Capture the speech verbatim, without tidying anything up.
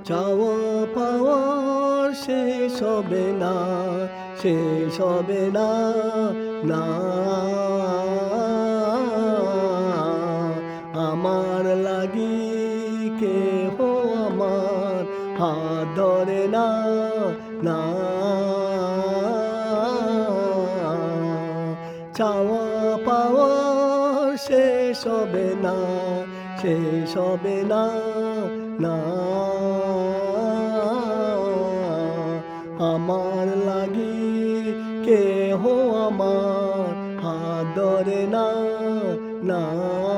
চাওয়া পাওয়ার শেষ হবে না, শেষ হবে না, না। আমার লাগি কেহ আমার হাত ধরে না, না। চাওয়া পাওয়ার শেষ হবে না, শেষ হবে না, না। আমার লাগি কেহ আমার হাত ধরে না, না।